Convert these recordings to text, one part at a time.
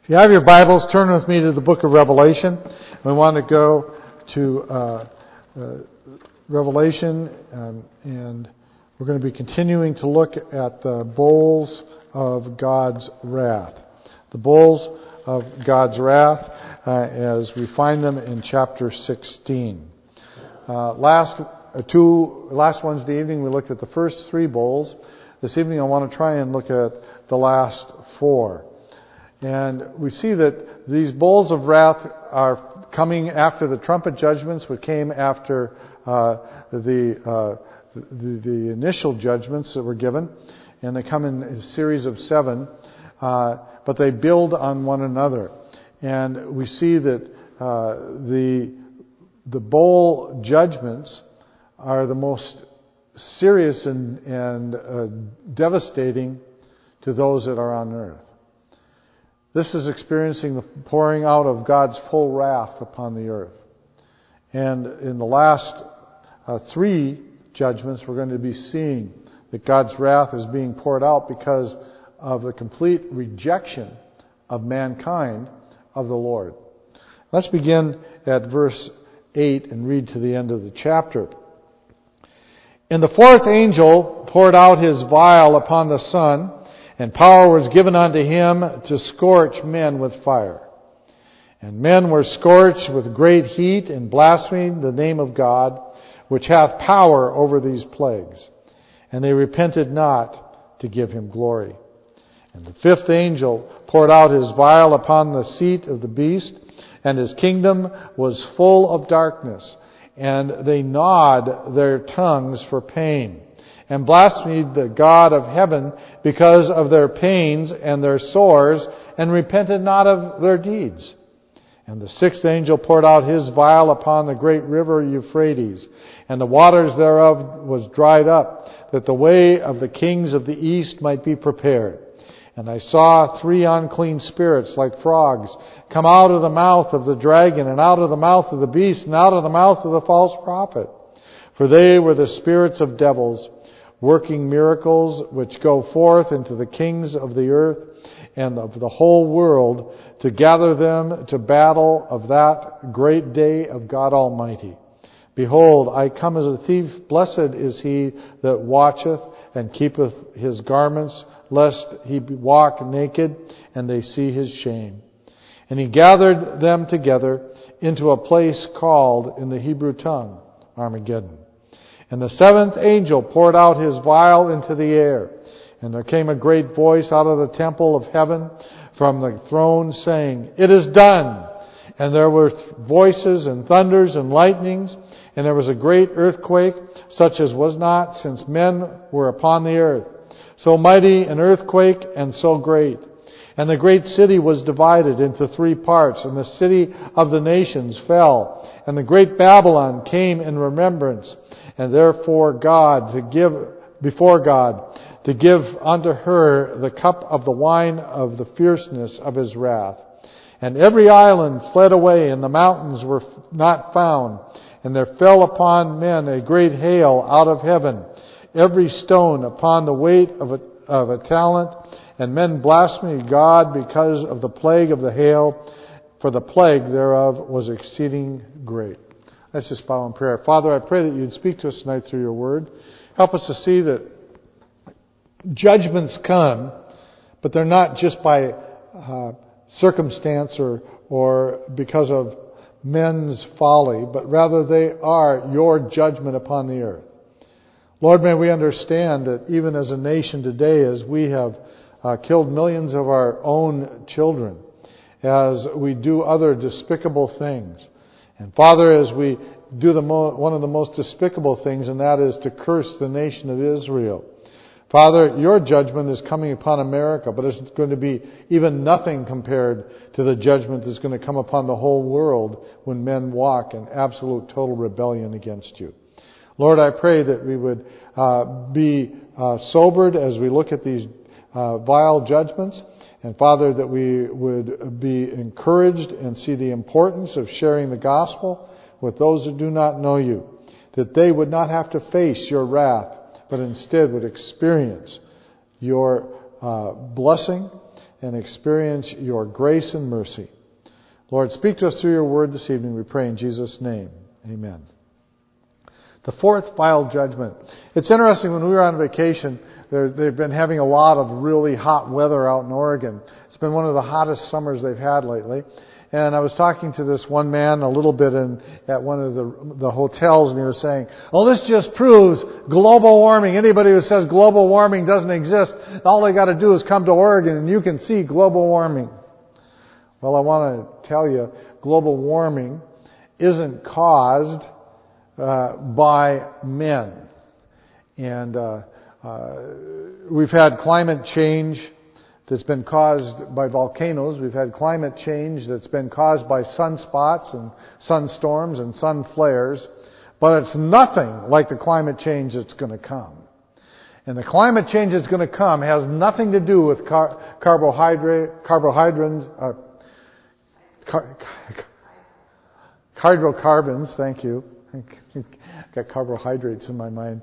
If you have your Bibles, turn with me to the book of Revelation. We want to go to Revelation, and we're going to be continuing to look at the bowls of God's wrath. The bowls of God's wrath as we find them in chapter 16. Last Wednesday evening we looked at the first three bowls. This evening I want to try and look at the last four. And we see that these bowls of wrath are coming after the trumpet judgments, which came after the initial judgments that were given. And they come in a series of 7, but they build on one another. And we see that the bowl judgments are the most serious and devastating to those that are on earth. This is experiencing the pouring out of God's full wrath upon the earth. And in the last 3 judgments, we're going to be seeing that God's wrath is being poured out because of the complete rejection of mankind of the Lord. Let's begin at verse 8 and read to the end of the chapter. And the 4th angel poured out his vial upon the sun, and power was given unto him to scorch men with fire. And men were scorched with great heat and blasphemed the name of God, which hath power over these plagues. And they repented not to give him glory. And the 5th angel poured out his vial upon the seat of the beast, and his kingdom was full of darkness. And they gnawed their tongues for pain, and blasphemed the God of heaven because of their pains and their sores, and repented not of their deeds. And the 6th angel poured out his vial upon the great river Euphrates, and the waters thereof was dried up, that the way of the kings of the east might be prepared. And I saw 3 unclean spirits like frogs come out of the mouth of the dragon, and out of the mouth of the beast, and out of the mouth of the false prophet. For they were the spirits of devils, working miracles, which go forth into the kings of the earth and of the whole world, to gather them to battle of that great day of God Almighty. Behold, I come as a thief. Blessed is he that watcheth and keepeth his garments, lest he walk naked and they see his shame. And he gathered them together into a place called in the Hebrew tongue Armageddon. And the 7th angel poured out his vial into the air. And there came a great voice out of the temple of heaven from the throne, saying, It is done. And there were voices and thunders and lightnings, and there was a great earthquake, such as was not since men were upon the earth. So mighty an earthquake, and so great. And the great city was divided into 3 parts, and the city of the nations fell. And the great Babylon came in remembrance, and therefore before God, to give unto her the cup of the wine of the fierceness of his wrath. And every island fled away, and the mountains were not found. And there fell upon men a great hail out of heaven, every stone upon the weight of a talent. And men blasphemed God because of the plague of the hail, for the plague thereof was exceeding great. Let's just bow in prayer. Father, I pray that you'd speak to us tonight through your word. Help us to see that judgments come, but they're not just by circumstance or because of men's folly, but rather they are your judgment upon the earth. Lord, may we understand that even as a nation today, as we have killed millions of our own children, as we do other despicable things. And Father, as we do one of the most despicable things, and that is to curse the nation of Israel. Father, your judgment is coming upon America, but it's going to be even nothing compared to the judgment that's going to come upon the whole world when men walk in absolute total rebellion against you. Lord, I pray that we would be sobered as we look at these vile judgments. And Father, that we would be encouraged and see the importance of sharing the gospel with those who do not know you. That they would not have to face your wrath, but instead would experience your blessing and experience your grace and mercy. Lord, speak to us through your word this evening, we pray in Jesus' name. Amen. The fourth final judgment. It's interesting, when we were on vacation, they've been having a lot of really hot weather out in Oregon. It's been one of the hottest summers they've had lately. And I was talking to this one man a little bit at one of the hotels, and he was saying, "Oh, this just proves global warming. Anybody who says global warming doesn't exist, all they got to do is come to Oregon and you can see global warming." Well, I want to tell you, global warming isn't caused by men. And we've had climate change that's been caused by volcanoes. We've had climate change that's been caused by sunspots and sunstorms and sun flares. But it's nothing like the climate change that's going to come. And the climate change that's going to come has nothing to do with hydrocarbons. Thank you. Got carbohydrates in my mind.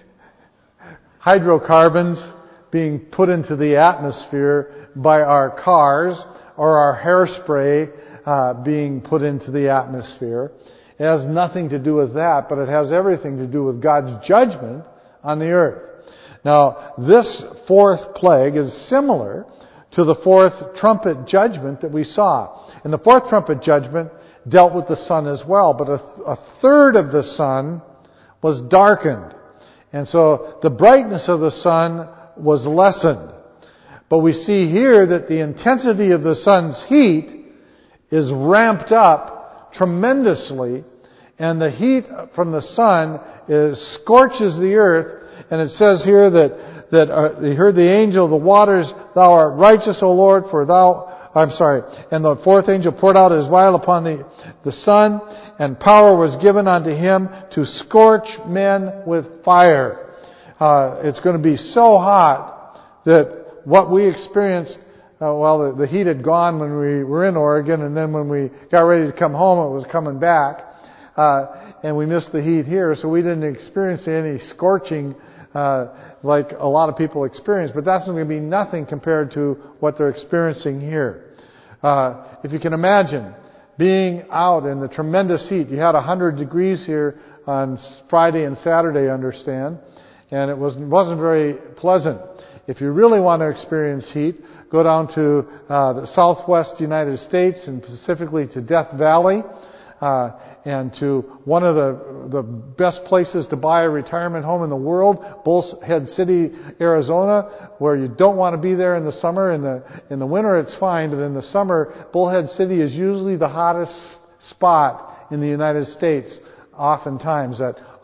Hydrocarbons being put into the atmosphere by our cars, or our hairspray being put into the atmosphere. It has nothing to do with that, but it has everything to do with God's judgment on the earth. Now, this fourth plague is similar to the fourth trumpet judgment that we saw. And the fourth trumpet judgment dealt with the sun as well, but a third of the sun was darkened. And so the brightness of the sun was lessened. But we see here that the intensity of the sun's heat is ramped up tremendously, and the heat from the sun scorches the earth. And it says here that he heard the angel of the waters, "Thou art righteous, O Lord, for thou..." And the fourth angel poured out his vial upon the sun, and power was given unto him to scorch men with fire. It's going to be so hot that what we experienced, the heat had gone when we were in Oregon, and then when we got ready to come home, it was coming back. And we missed the heat here, so we didn't experience any scorching like a lot of people experience. But that's going to be nothing compared to what they're experiencing here. If you can imagine being out in the tremendous heat. You had 100 degrees here on Friday and Saturday, I understand. And it wasn't very pleasant. If you really want to experience heat, go down to the southwest United States, and specifically to Death Valley, and to one of the best places to buy a retirement home in the world, Bullhead City, Arizona, where you don't want to be there in the summer. In the winter it's fine, but in the summer, Bullhead City is usually the hottest spot in the United States, oftentimes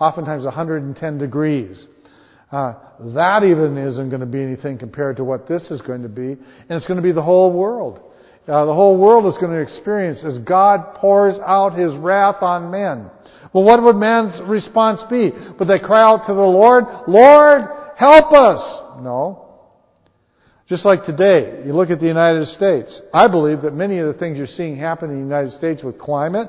110 degrees. That even isn't going to be anything compared to what this is going to be. And it's going to be the whole world. The whole world is going to experience as God pours out His wrath on men. Well, what would man's response be? Would they cry out to the Lord, "Lord, help us"? No. Just like today, you look at the United States. I believe that many of the things you're seeing happen in the United States with climate,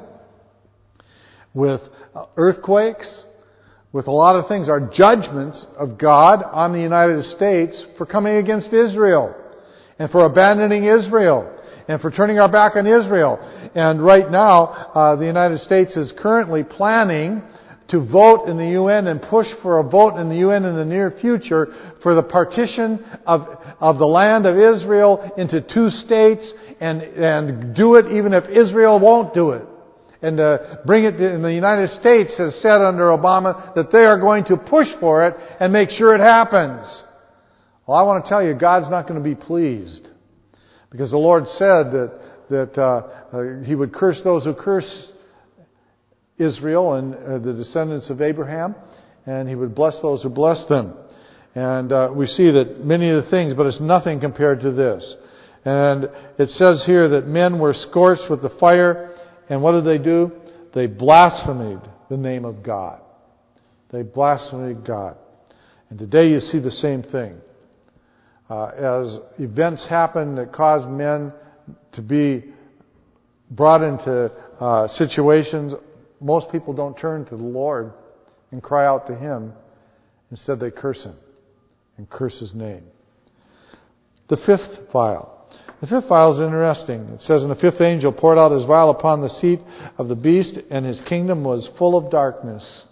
with earthquakes, with a lot of things, are judgments of God on the United States for coming against Israel and for abandoning Israel and for turning our back on Israel. And right now, the United States is currently planning to vote in the UN and push for a vote in the UN in the near future for the partition of the land of Israel into 2 states, and do it even if Israel won't do it. And bring it in. The United States has said under Obama that they are going to push for it and make sure it happens. Well, I want to tell you, God's not going to be pleased. Because the Lord said that He would curse those who curse Israel and the descendants of Abraham, and He would bless those who bless them. And we see that many of the things, but it's nothing compared to this. And it says here that men were scorched with the fire. And what did they do? They blasphemed the name of God. They blasphemed God. And today you see the same thing. As events happen that cause men to be brought into situations, most people don't turn to the Lord and cry out to Him. Instead they curse Him and curse His name. The fifth vial. The fifth vial is interesting. It says, "And the fifth angel poured out his vial upon the seat of the beast, and his kingdom was full of darkness."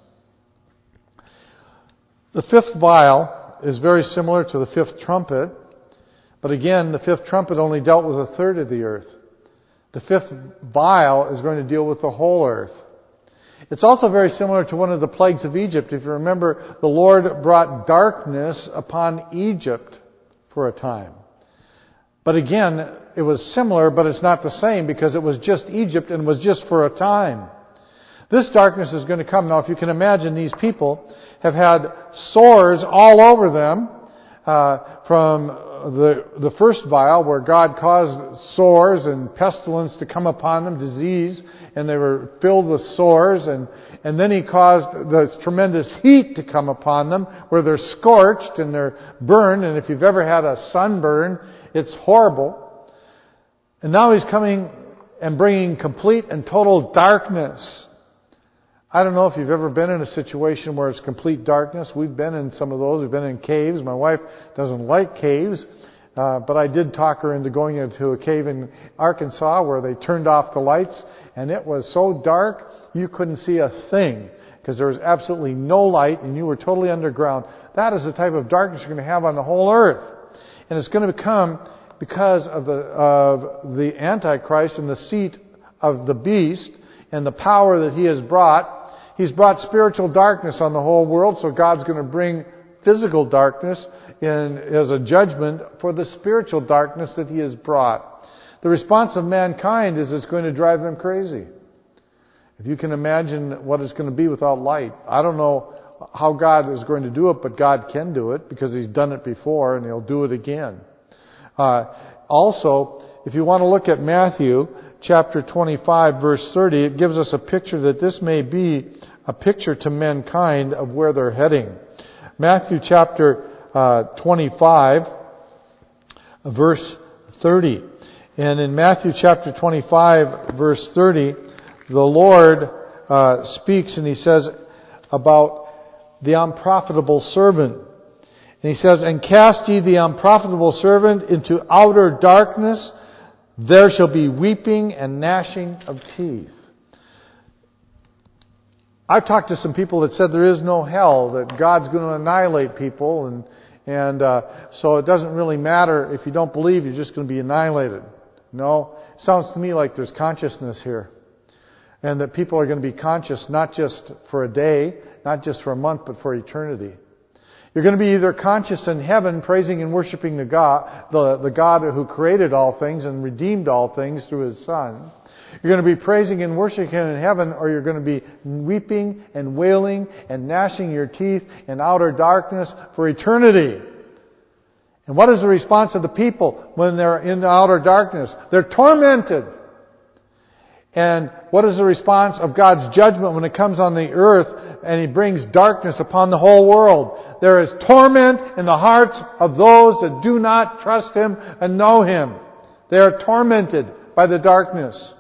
The fifth vial is very similar to the fifth trumpet, but again, the fifth trumpet only dealt with a third of the earth. The fifth vial is going to deal with the whole earth. It's also very similar to one of the plagues of Egypt. If you remember, the Lord brought darkness upon Egypt for a time. But again, it was similar, but it's not the same because it was just Egypt and was just for a time. This darkness is going to come. Now, if you can imagine, these people have had sores all over them from the first vial, where God caused sores and pestilence to come upon them, disease, and they were filled with sores, and then He caused this tremendous heat to come upon them, where they're scorched and they're burned, and if you've ever had a sunburn, it's horrible. And now He's coming and bringing complete and total darkness. I don't know if you've ever been in a situation where it's complete darkness. We've been in some of those. We've been in caves. My wife doesn't like caves, but I did talk her into going into a cave in Arkansas where they turned off the lights, and it was so dark you couldn't see a thing because there was absolutely no light and you were totally underground. That is the type of darkness you're going to have on the whole earth. And it's going to become because of the Antichrist and the seat of the beast and the power that he has brought. He's brought spiritual darkness on the whole world, so God's going to bring physical darkness as a judgment for the spiritual darkness that He has brought. The response of mankind is it's going to drive them crazy. If you can imagine what it's going to be without light. I don't know how God is going to do it, but God can do it because He's done it before and He'll do it again. Also, if you want to look at Matthew chapter 25, verse 30, it gives us a picture that this may be a picture to mankind of where they're heading. Matthew chapter 25, verse 30. And in Matthew chapter 25, verse 30, the Lord speaks and He says about the unprofitable servant. And He says, "And cast ye the unprofitable servant into outer darkness, there shall be weeping and gnashing of teeth." I've talked to some people that said there is no hell, that God's going to annihilate people, and so it doesn't really matter if you don't believe, you're just going to be annihilated. No, it sounds to me like there's consciousness here. And that people are going to be conscious not just for a day, not just for a month, but for eternity. You're going to be either conscious in heaven, praising and worshiping the God who created all things and redeemed all things through His Son. You're going to be praising and worshiping Him in heaven, or you're going to be weeping and wailing and gnashing your teeth in outer darkness for eternity. And what is the response of the people when they're in the outer darkness? They're tormented. And what is the response of God's judgment when it comes on the earth and He brings darkness upon the whole world? There is torment in the hearts of those that do not trust Him and know Him. They are tormented by the darkness.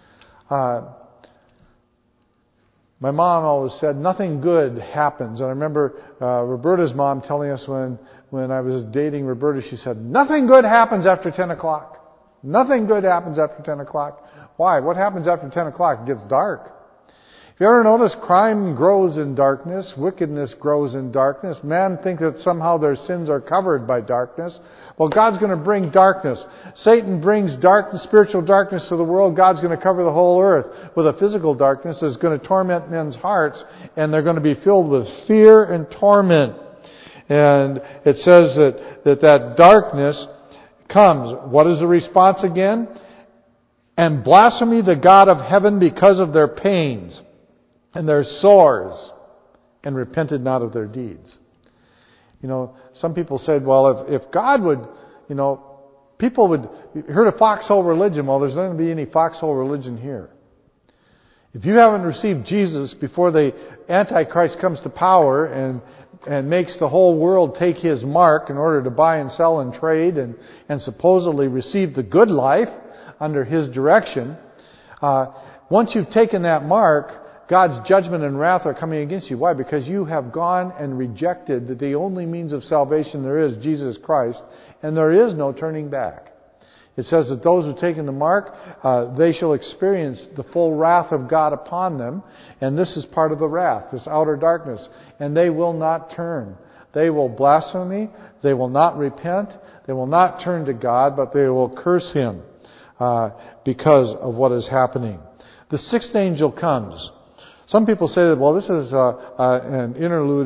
My mom always said nothing good happens. And I remember Roberta's mom telling us when I was dating Roberta, she said, "Nothing good happens after 10 o'clock. Nothing good happens after 10 o'clock. Why? What happens after 10 o'clock? It gets dark. If you ever notice, crime grows in darkness. Wickedness grows in darkness. Man thinks that somehow their sins are covered by darkness. Well, God's going to bring darkness. Satan brings darkness, spiritual darkness to the world. God's going to cover the whole earth with a physical darkness that's going to torment men's hearts, and they're going to be filled with fear and torment. And it says that darkness comes. What is the response again? "And blasphemy the God of heaven because of their pains and their sores, and repented not of their deeds." You know, some people said, well, if God would, people would, you heard of foxhole religion. Well, there's not going to be any foxhole religion here. If you haven't received Jesus before the Antichrist comes to power and makes the whole world take his mark in order to buy and sell and trade and supposedly receive the good life under his direction, once you've taken that mark, God's judgment and wrath are coming against you. Why? Because you have gone and rejected that the only means of salvation there is Jesus Christ, and there is no turning back. It says that those who take in the mark, they shall experience the full wrath of God upon them. And this is part of the wrath, this outer darkness. And they will not turn. They will blaspheme. They will not repent. They will not turn to God, but they will curse Him because of what is happening. The sixth angel comes. Some people say that, well, this is an interlude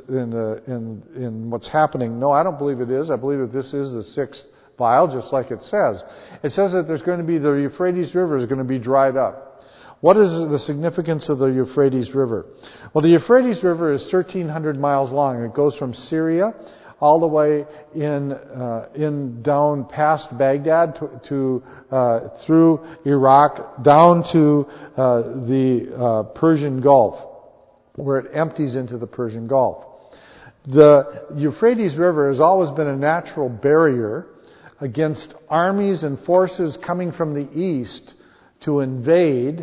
in what's happening. No, I don't believe it is. I believe that this is the sixth vial, just like it says. It says that there's going to be the Euphrates River is going to be dried up. What is the significance of the Euphrates River? Well, the Euphrates River is 1,300 miles long. It goes from Syria all the way in down past Baghdad to through Iraq down to the Persian Gulf, where it empties into the Persian Gulf. The Euphrates River has always been a natural barrier against armies and forces coming from the east to invade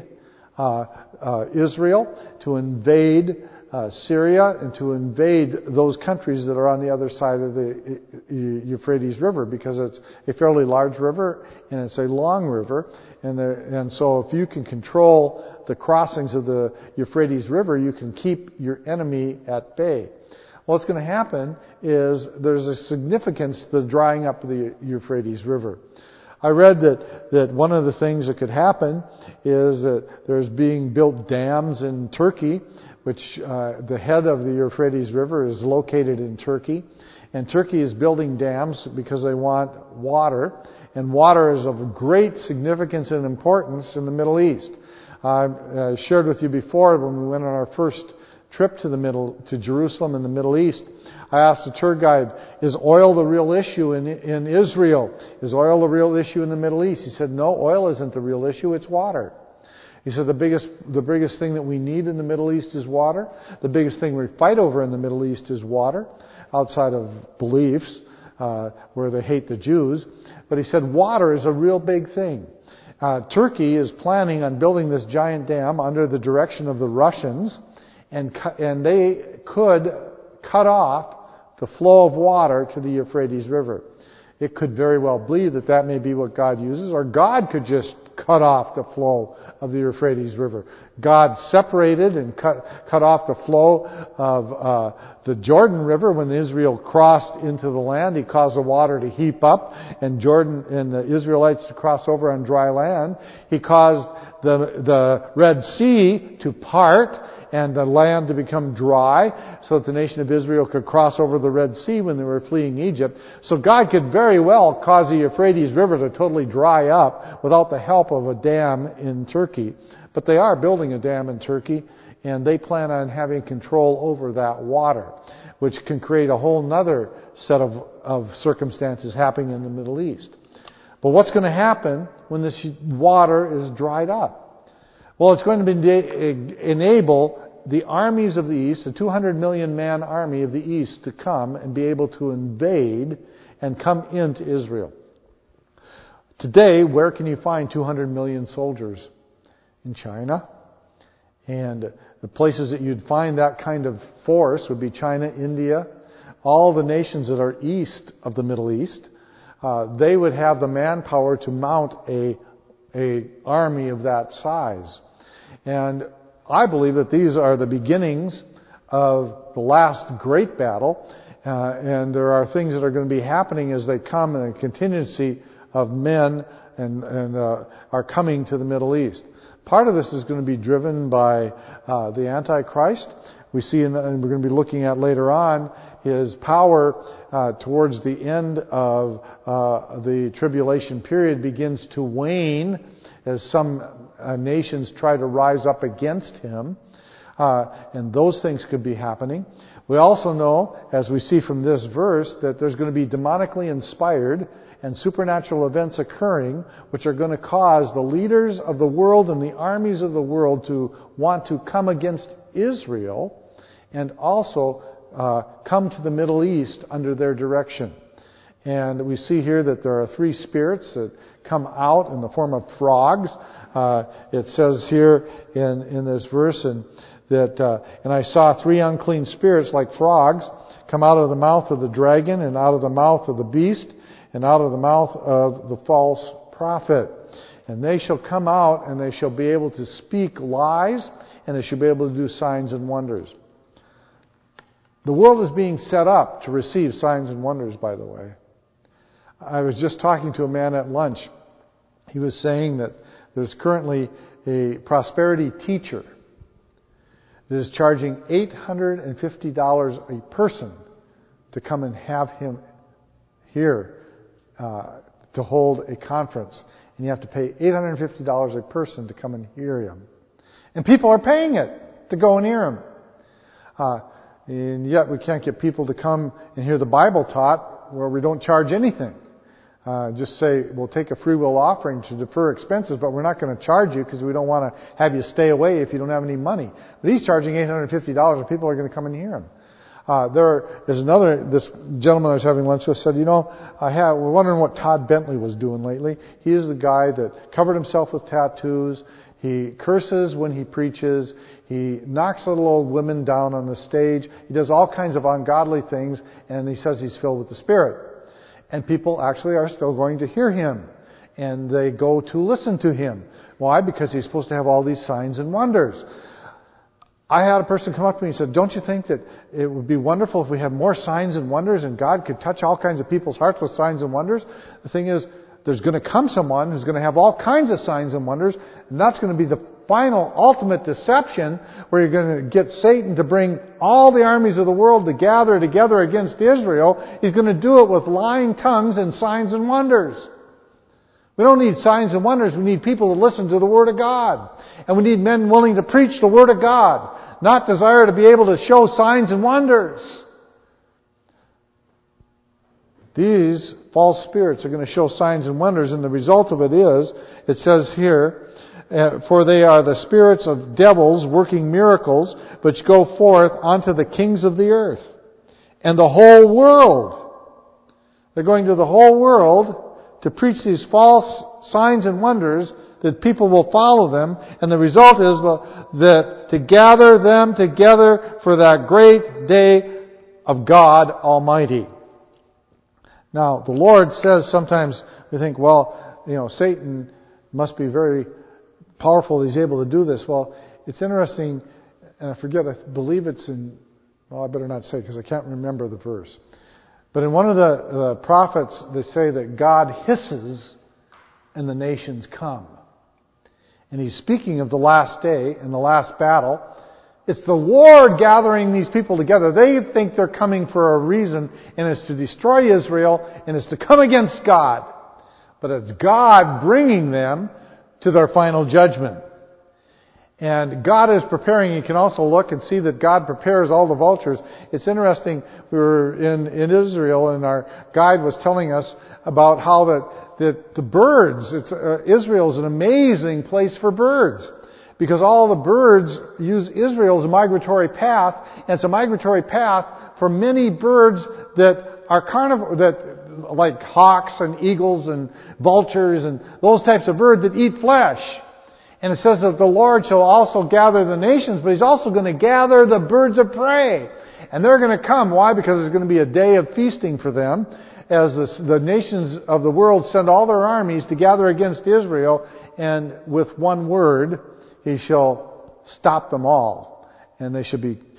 Israel, to invade Syria, and to invade those countries that are on the other side of the Euphrates River, because it's a fairly large river and it's a long river, and so if you can control the crossings of the Euphrates River, you can keep your enemy at bay. What's going to happen is there's a significance to the drying up of the Euphrates River. I read that one of the things that could happen is that there's being built dams in Turkey, which the head of the Euphrates River is located in Turkey. And Turkey is building dams because they want water. And water is of great significance and importance in the Middle East. I shared with you before when we went on our first trip to Jerusalem in the Middle East. I asked the tour guide, is oil the real issue in Israel? Is oil the real issue in the Middle East? He said, no, oil isn't the real issue, it's water. He said the biggest thing that we need in the Middle East is water. The biggest thing we fight over in the Middle East is water, outside of beliefs, where they hate the Jews. But he said water is a real big thing. Turkey is planning on building this giant dam under the direction of the Russians, and they could cut off the flow of water to the Euphrates River. It could very well be that may be what God uses, or God could just cut off the flow of the Euphrates River. God separated and cut off the flow of the Jordan River when Israel crossed into the land. He caused the water to heap up, and Jordan and the Israelites to cross over on dry land. He caused the Red Sea to part and the land to become dry so that the nation of Israel could cross over the Red Sea when they were fleeing Egypt. So God could very well cause the Euphrates River to totally dry up without the help of a dam in Turkey. But they are building a dam in Turkey, and they plan on having control over that water, which can create a whole other set of circumstances happening in the Middle East. But what's going to happen when this water is dried up? Well, it's going to enable the armies of the East, the 200 million man army of the East, to come and be able to invade and come into Israel. Today, where can you find 200 million soldiers? In China. And the places that you'd find that kind of force would be China, India, all the nations that are east of the Middle East. They would have the manpower to mount a army of that size. And I believe that these are the beginnings of the last great battle. And there are things that are going to be happening as they come, and a contingency of men and are coming to the Middle East. Part of this is going to be driven by the Antichrist. We see, and we're going to be looking at later on, his power towards the end of the tribulation period begins to wane as some nations try to rise up against him. And those things could be happening. We also know, as we see from this verse, that there's going to be demonically inspired and supernatural events occurring, which are going to cause the leaders of the world and the armies of the world to want to come against Israel and also come to the Middle East under their direction. And we see here that there are three spirits that come out in the form of frogs. It says here in this verse, and I saw three unclean spirits like frogs come out of the mouth of the dragon and out of the mouth of the beast, and out of the mouth of the false prophet. And they shall come out, and they shall be able to speak lies, and they shall be able to do signs and wonders. The world is being set up to receive signs and wonders, by the way. I was just talking to a man at lunch. He was saying that there's currently a prosperity teacher that is charging $850 a person to come and have him here to hold a conference. And you have to pay $850 a person to come and hear him. And people are paying it to go and hear him. And yet we can't get people to come and hear the Bible taught where we don't charge anything. Just say, we'll take a free will offering to defer expenses, but we're not going to charge you because we don't want to have you stay away if you don't have any money. But he's charging $850 and people are going to come and hear him. This gentleman I was having lunch with said, we're wondering what Todd Bentley was doing lately. He is the guy that covered himself with tattoos. He curses when he preaches. He knocks little old women down on the stage. He does all kinds of ungodly things, and he says he's filled with the Spirit. And people actually are still going to hear him. And they go to listen to him. Why? Because he's supposed to have all these signs and wonders. I had a person come up to me and said, don't you think that it would be wonderful if we had more signs and wonders and God could touch all kinds of people's hearts with signs and wonders? The thing is, there's going to come someone who's going to have all kinds of signs and wonders, and that's going to be the final, ultimate deception where you're going to get Satan to bring all the armies of the world to gather together against Israel. He's going to do it with lying tongues and signs and wonders. We don't need signs and wonders. We need people to listen to the Word of God. And we need men willing to preach the Word of God, not desire to be able to show signs and wonders. These false spirits are going to show signs and wonders, and the result of it is, it says here, for they are the spirits of devils working miracles, which go forth unto the kings of the earth and the whole world. They're going to the whole world to preach these false signs and wonders that people will follow them, and the result is that to gather them together for that great day of God Almighty. Now, the Lord says sometimes we think, Satan must be very powerful. He's able to do this. Well, it's interesting, and I believe it's in, I better not say because I can't remember the verse. But in one of the prophets, they say that God hisses and the nations come. And he's speaking of the last day and the last battle. It's the Lord gathering these people together. They think they're coming for a reason, and it's to destroy Israel, and it's to come against God. But it's God bringing them to their final judgment. And God is preparing. You can also look and see that God prepares all the vultures. It's interesting, we were in Israel, and our guide was telling us about how that the birds, Israel is an amazing place for birds. Because all the birds use Israel as a migratory path, and it's a migratory path for many birds that are like hawks and eagles and vultures and those types of birds that eat flesh. And it says that the Lord shall also gather the nations, but He's also going to gather the birds of prey. And they're going to come. Why? Because there's going to be a day of feasting for them as the nations of the world send all their armies to gather against Israel, and with one word, He shall stop them all. And they should be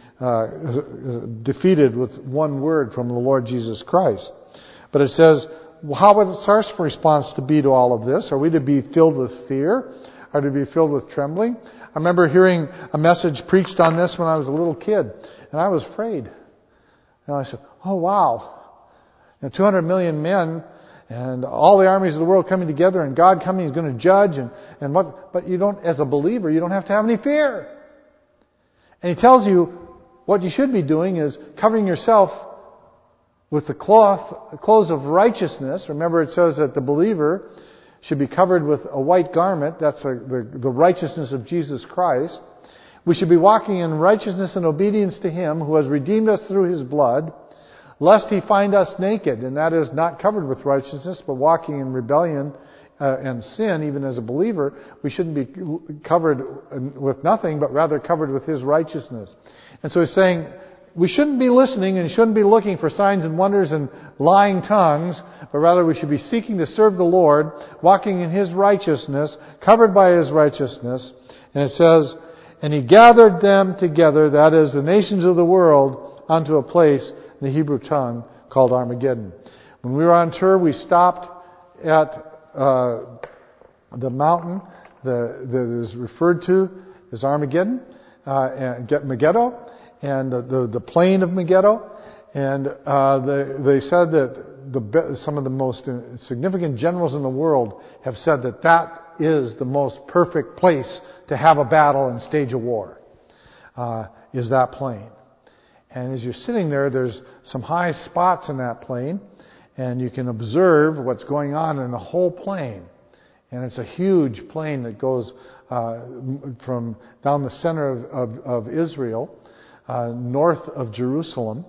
defeated with one word from the Lord Jesus Christ. But it says, how is our response to be to all of this? Are we to be filled with fear? Are we to be filled with trembling? I remember hearing a message preached on this when I was a little kid, and I was afraid. And I said, oh wow. 200 million men and all the armies of the world coming together, and God coming is going to judge, and what? But you don't, as a believer, you don't have to have any fear. And He tells you what you should be doing is covering yourself with the clothes of righteousness. Remember, it says that the believer should be covered with a white garment. That's the righteousness of Jesus Christ. We should be walking in righteousness and obedience to Him who has redeemed us through His blood, lest He find us naked, and that is not covered with righteousness, but walking in rebellion and sin. Even as a believer, we shouldn't be covered with nothing, but rather covered with His righteousness. And so He's saying, we shouldn't be listening and shouldn't be looking for signs and wonders and lying tongues, but rather we should be seeking to serve the Lord, walking in His righteousness, covered by His righteousness. And it says, and He gathered them together, that is, the nations of the world, unto a place in the Hebrew tongue called Armageddon. When we were on tour, we stopped at the mountain that is referred to as Armageddon, and Megiddo, and the plain of Megiddo. And they said that some of the most significant generals in the world have said that that is the most perfect place to have a battle and stage a war, is that plain. And as you're sitting there, there's some high spots in that plain, and you can observe what's going on in the whole plain. And it's a huge plain that goes from down the center of Israel, north of Jerusalem.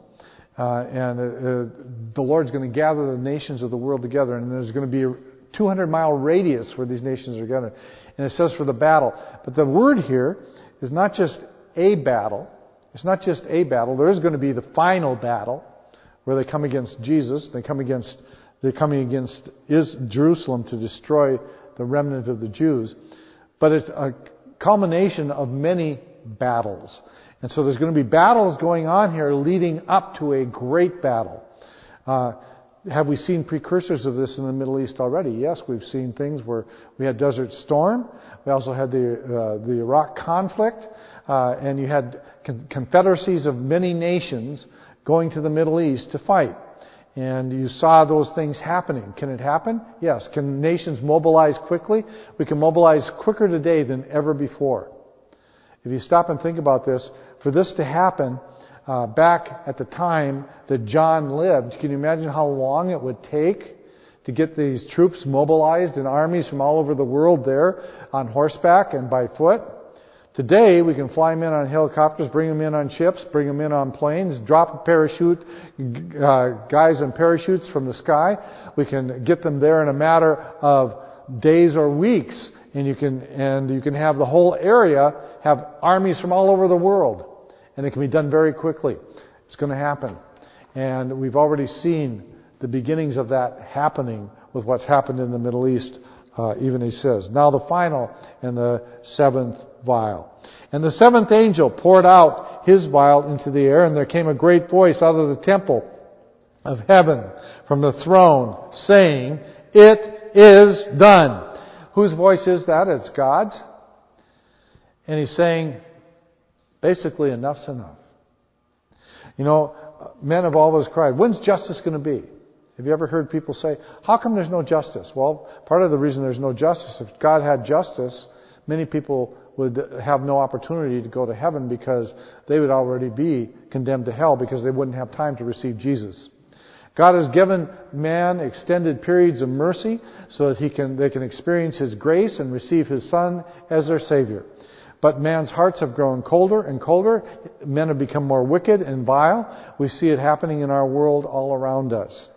And the Lord's going to gather the nations of the world together, and there's going to be a 200-mile radius where these nations are gathered. And it says for the battle. But the word here is not just a battle. It's not just a battle. There is going to be the final battle where they come against Jesus. They're coming against Jerusalem to destroy the remnant of the Jews. But it's a culmination of many battles. And so there's going to be battles going on here leading up to a great battle. Have we seen precursors of this in the Middle East already? Yes, we've seen things where we had Desert Storm. We also had the Iraq conflict. And you had confederacies of many nations going to the Middle East to fight. And you saw those things happening. Can it happen? Yes. Can nations mobilize quickly? We can mobilize quicker today than ever before. If you stop and think about this, for this to happen back at the time that John lived, can you imagine how long it would take to get these troops mobilized in armies from all over the world there on horseback and by foot? Today, we can fly them in on helicopters, bring them in on ships, bring them in on planes, drop a parachute, guys in parachutes from the sky. We can get them there in a matter of days or weeks, and you can have the whole area have armies from all over the world, and it can be done very quickly. It's going to happen, and we've already seen the beginnings of that happening with what's happened in the Middle East. Even he says, now the final and the seventh vial. And the seventh angel poured out his vial into the air, and there came a great voice out of the temple of heaven from the throne, saying, "It is done." Whose voice is that? It's God's. And he's saying, basically, enough's enough. You know, men have always cried, when's justice going to be? Have you ever heard people say, how come there's no justice? Well, part of the reason there's no justice, if God had justice, many people would have no opportunity to go to heaven because they would already be condemned to hell because they wouldn't have time to receive Jesus. God has given man extended periods of mercy so that they can experience His grace and receive His Son as their Savior. But man's hearts have grown colder and colder. Men have become more wicked and vile. We see it happening in our world all around us.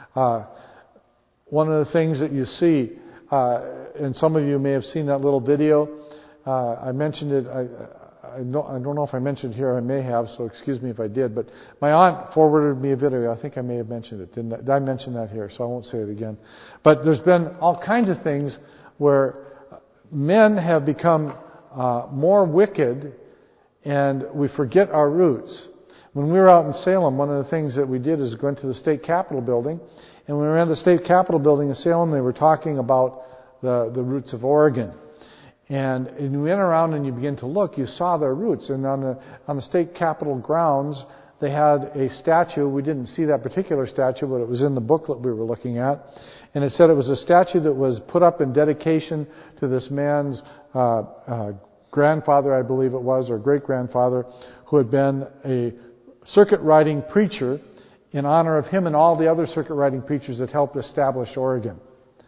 One of the things that you see, and some of you may have seen that little video. I mentioned it. I don't know if I mentioned it here. I may have, so excuse me if I did. But my aunt forwarded me a video. I think I may have mentioned it. Did I mention that here? So I won't say it again. But there's been all kinds of things where men have become more wicked, and we forget our roots. When we were out in Salem, one of the things that we did is go into the state capitol building. And when we were in the state capitol building in Salem, they were talking about the roots of Oregon. And you went around and you begin to look, you saw their roots. And on the state capitol grounds, they had a statue. We didn't see that particular statue, but it was in the booklet we were looking at. And it said it was a statue that was put up in dedication to this man's grandfather, I believe it was, or great-grandfather, who had been a circuit-riding preacher in honor of him and all the other circuit-riding preachers that helped establish Oregon.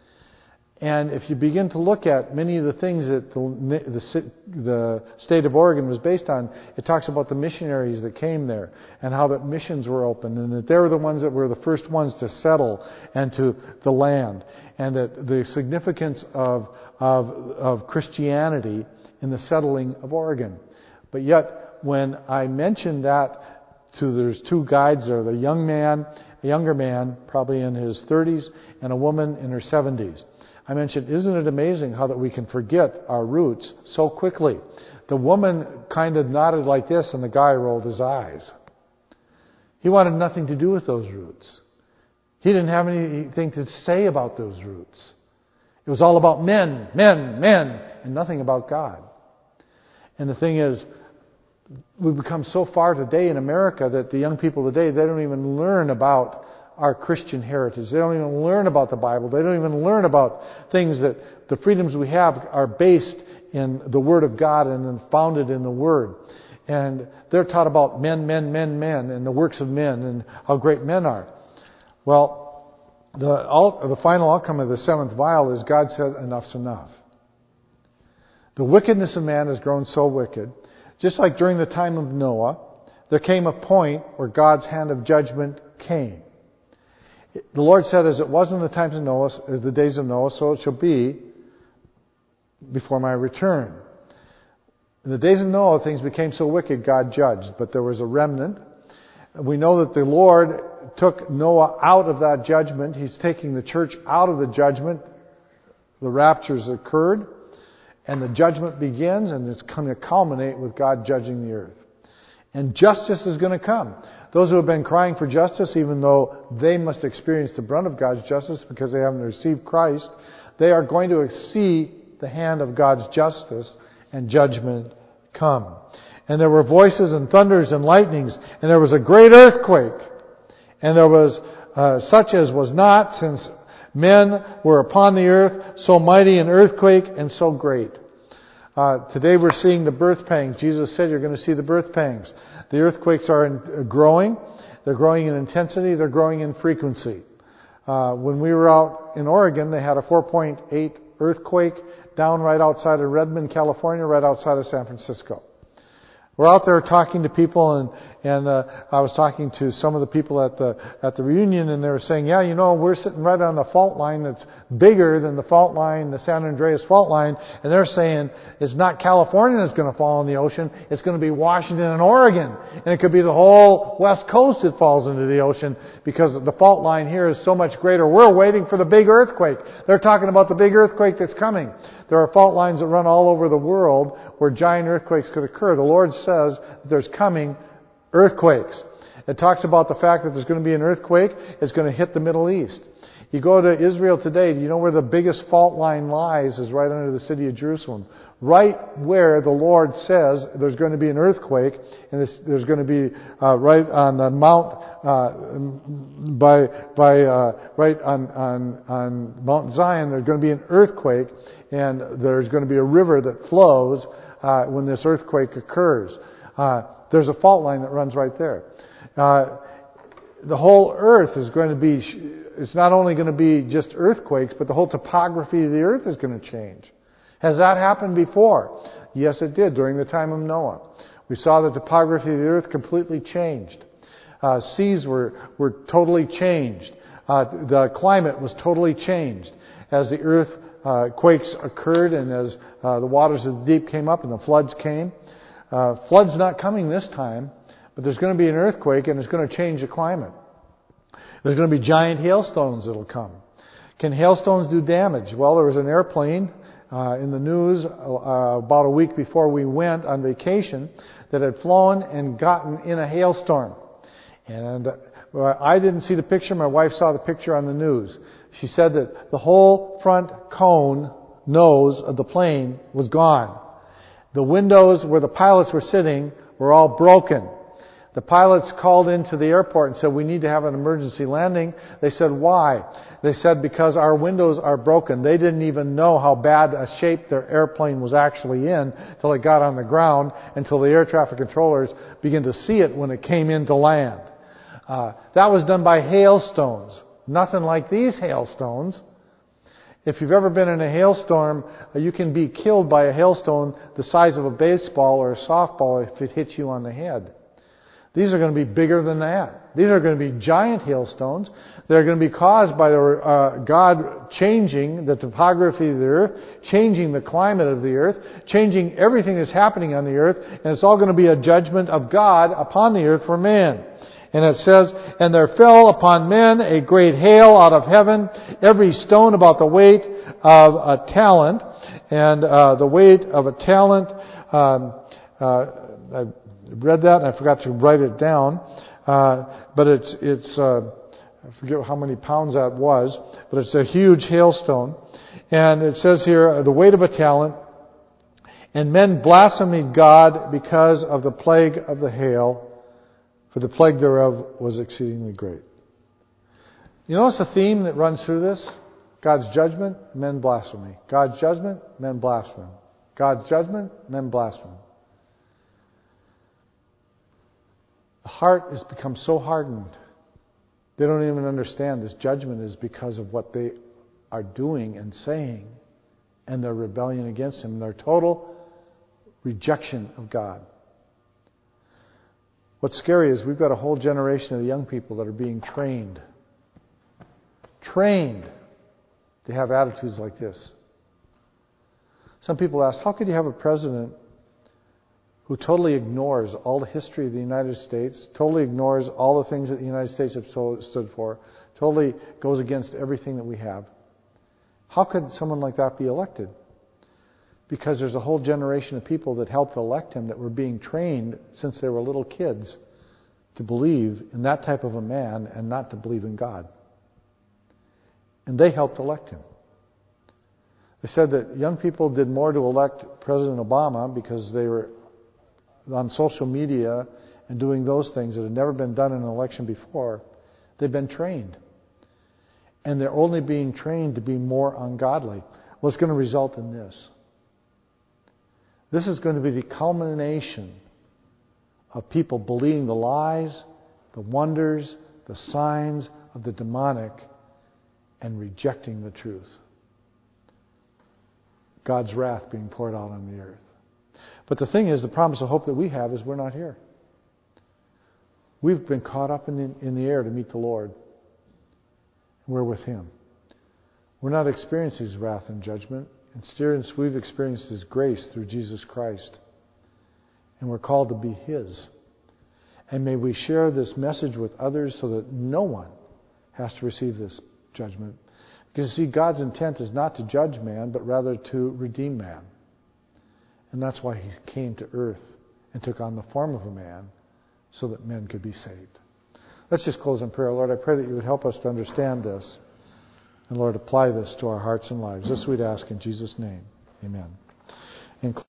And if you begin to look at many of the things that the state of Oregon was based on, it talks about the missionaries that came there and how that missions were opened and that they were the ones that were the first ones to settle and to the land, and that the significance of Christianity in the settling of Oregon. But yet, when I mentioned that there's two guides there, a younger man, probably in his 30s, and a woman in her 70s. I mentioned, isn't it amazing how that we can forget our roots so quickly? The woman kind of nodded like this, and the guy rolled his eyes. He wanted nothing to do with those roots. He didn't have anything to say about those roots. It was all about men, and nothing about God. And the thing is, we've become so far today in America that the young people today, they don't even learn about our Christian heritage. They don't even learn about the Bible. They don't even learn about things that the freedoms we have are based in the Word of God and then founded in the Word. And they're taught about men, and the works of men and how great men are. Well, the final outcome of the seventh vial is God said, enough's enough. The wickedness of man has grown so wicked. Just like during the time of Noah, there came a point where God's hand of judgment came. The Lord said, as it was in the times of Noah, the days of Noah, so it shall be before my return. In the days of Noah, things became so wicked, God judged, but there was a remnant. We know that the Lord took Noah out of that judgment. He's taking the church out of the judgment. The raptures occurred, and the judgment begins, and it's going to culminate with God judging the earth. And justice is going to come. Those who have been crying for justice, even though they must experience the brunt of God's justice because they haven't received Christ, they are going to see the hand of God's justice and judgment come. And there were voices and thunders and lightnings, and there was a great earthquake. And there was such as was not since men were upon the earth, so mighty an earthquake and so great. Today we're seeing the birth pangs. Jesus said you're going to see the birth pangs. The earthquakes are growing. They're growing in intensity. They're growing in frequency. When we were out in Oregon, they had a 4.8 earthquake down right outside of Redmond, California, right outside of San Francisco. We're out there talking to people, and I was talking to some of the people at the reunion, and they were saying, yeah, we're sitting right on the fault line that's bigger than the fault line, the San Andreas fault line, and they're saying it's not California that's going to fall in the ocean, it's going to be Washington and Oregon, and it could be the whole West Coast that falls into the ocean because the fault line here is so much greater. We're waiting for the big earthquake. They're talking about the big earthquake that's coming. There are fault lines that run all over the world where giant earthquakes could occur. The Lord says that there's coming earthquakes. It talks about the fact that there's going to be an earthquake. It's going to hit the Middle East. You go to Israel today, do you know where the biggest fault line lies? Is right under the city of Jerusalem. Right where the Lord says there's going to be an earthquake, and there's going to be right on the mount, right on Mount Zion, there's going to be an earthquake, and there's going to be a river that flows when this earthquake occurs. There's a fault line that runs right there. The whole earth is going to be, it's not only going to be just earthquakes, but the whole topography of the earth is going to change. Has that happened before? Yes, it did during the time of Noah. We saw the topography of the earth completely changed. Seas were totally changed. The climate was totally changed. As the earth quakes occurred and as the waters of the deep came up and the floods came. Flood's not coming this time, but there's going to be an earthquake and it's going to change the climate. There's going to be giant hailstones that'll come. Can hailstones do damage? Well, there was an airplane in the news about a week before we went on vacation that had flown and gotten in a hailstorm. And I didn't see the picture. My wife saw the picture on the news. She said that the whole front cone nose of the plane was gone. The windows where the pilots were sitting were all broken. The pilots called into the airport and said, we need to have an emergency landing. They said, why? They said, because our windows are broken. They didn't even know how bad a shape their airplane was actually in until it got on the ground, until the air traffic controllers began to see it when it came into land. That was done by hailstones. Nothing like these hailstones. If you've ever been in a hailstorm, you can be killed by a hailstone the size of a baseball or a softball if it hits you on the head. These are going to be bigger than that. These are going to be giant hailstones. They're going to be caused by God changing the topography of the earth, changing the climate of the earth, changing everything that's happening on the earth, and it's all going to be a judgment of God upon the earth for man. And it says, "And there fell upon men a great hail out of heaven, every stone about the weight of a talent." And the weight of a talent, I read that and I forgot to write it down. But it's I forget how many pounds that was, but it's a huge hailstone. And it says here, the weight of a talent. "And men blasphemed God because of the plague of the hail, for the plague thereof was exceedingly great." You notice the theme that runs through this? God's judgment, men blaspheme. God's judgment, men blaspheme. God's judgment, men blaspheme. The heart has become so hardened, they don't even understand this judgment is because of what they are doing and saying and their rebellion against Him, their total rejection of God. What's scary is we've got a whole generation of young people that are being trained to have attitudes like this. Some people ask, how could you have a president who totally ignores all the history of the United States, totally ignores all the things that the United States have stood for, totally goes against everything that we have? How could someone like that be elected? Because there's a whole generation of people that helped elect him that were being trained since they were little kids to believe in that type of a man and not to believe in God. And they helped elect him. They said that young people did more to elect President Obama because they were on social media and doing those things that had never been done in an election before. They've been trained. And they're only being trained to be more ungodly. Well, it's going to result in this. This is going to be the culmination of people believing the lies, the wonders, the signs of the demonic, and rejecting the truth. God's wrath being poured out on the earth. But the thing is, the promise of hope that we have is we're not here. We've been caught up in the air to meet the Lord. We're with Him. We're not experiencing His wrath and judgment. Instead, we've experienced His grace through Jesus Christ. And we're called to be His. And may we share this message with others so that no one has to receive this judgment. Because, you see, God's intent is not to judge man, but rather to redeem man. And that's why He came to earth and took on the form of a man so that men could be saved. Let's just close in prayer. Lord, I pray that You would help us to understand this. And Lord, apply this to our hearts and lives. This we'd ask in Jesus' name. Amen.